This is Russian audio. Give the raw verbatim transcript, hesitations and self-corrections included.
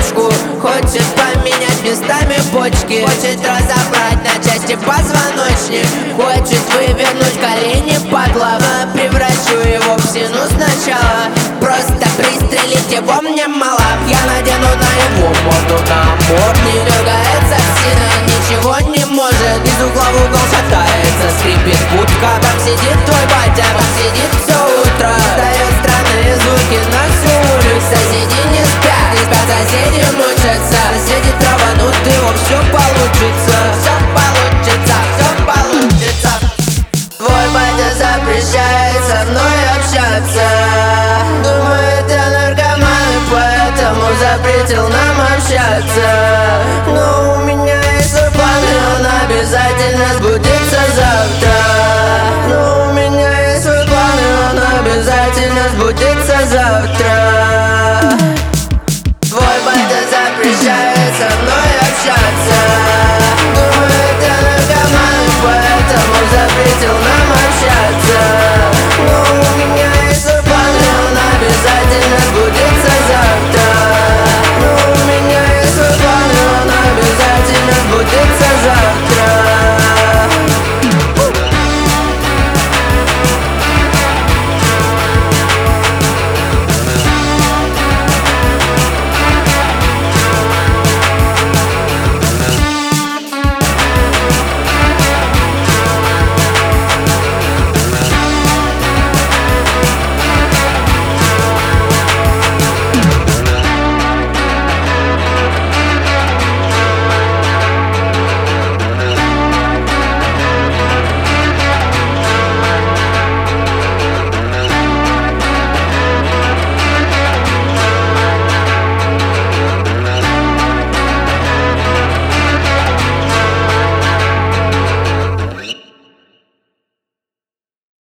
бочку. Хочет поменять местами почки, хочет разобрать на части позвоночник, хочет вывернуть колени под лава. Превращу его в стену сначала, просто пристрелить его мне мало. Я надену на его морду намор, не дергается сильно, ничего не может, из угла в угол шатается, скрипит будка. Там сидит твой батя, там сидит все утро, дает странные звуки на всю улицу. Соседи не спят, не спят, соседи мучатся, соседи траванут, его все получится, все получится, все получится. Твой батя запрещает со мной общаться, думает, я наркоман, и поэтому запретил нам общаться. Но у меня есть свой план, и он обязательно сбудется.